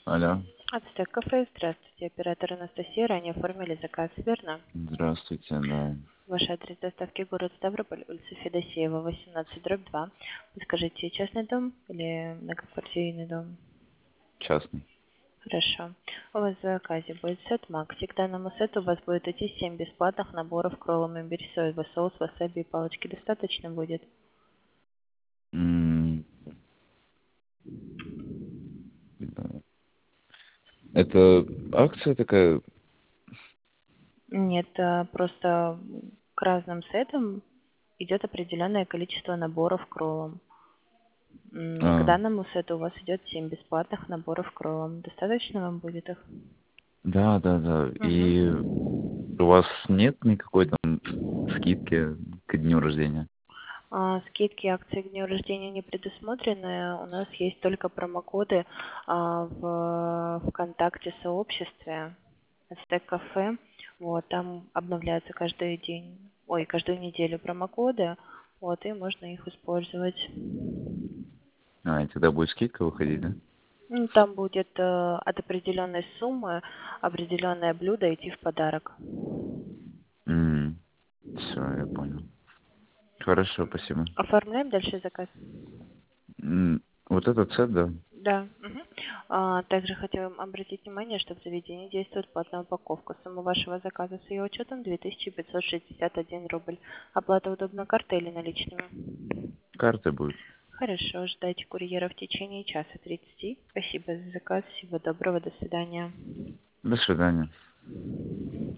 Алло, Ацтек кафе, здравствуйте. Оператор Анастасия, ранее оформили заказ, верно? здравствуйте, да. Ваш адрес доставки город Ставрополь, улица Федосеева, 18/2. Подскажите, частный дом или многоквартирный дом? Частный. Хорошо. У вас в заказе будет сет Макси. К данному сету у вас будет идти 7 бесплатных наборов кроллом имбирь соевый соус, васаби и палочки. Достаточно будет? М, да. Это акция такая? Нет, просто к разным сетам идет определенное количество наборов кроллом. К А, данному сету у вас идет 7 бесплатных наборов кроллом. Достаточно вам будет их? да, да, да. Мгм. И у вас нет никакой там скидки к дню рождения? Скидки, акции к дню рождения не предусмотрены. У нас есть только промокоды в ВКонтакте сообществе Ацтек кафе. Вот, там обновляются каждый день, ой, каждую неделю промокоды. Вот, и можно их использовать. И тогда будет скидка выходить, да? Там будет от определенной суммы определенное блюдо идти в подарок. Все, я понял. Хорошо, спасибо. Оформляем дальше заказ? Вот этот сет, да? Да. Мгм. Также хотела обратить внимание, что в заведении действует платная упаковка. Сумма вашего заказа с ее учетом 2561 рубль. Оплата удобна картой или наличными? Карта будет. Хорошо, ждайте курьера в течение часа 30. Спасибо за заказ. Всего доброго, до свидания. До свидания.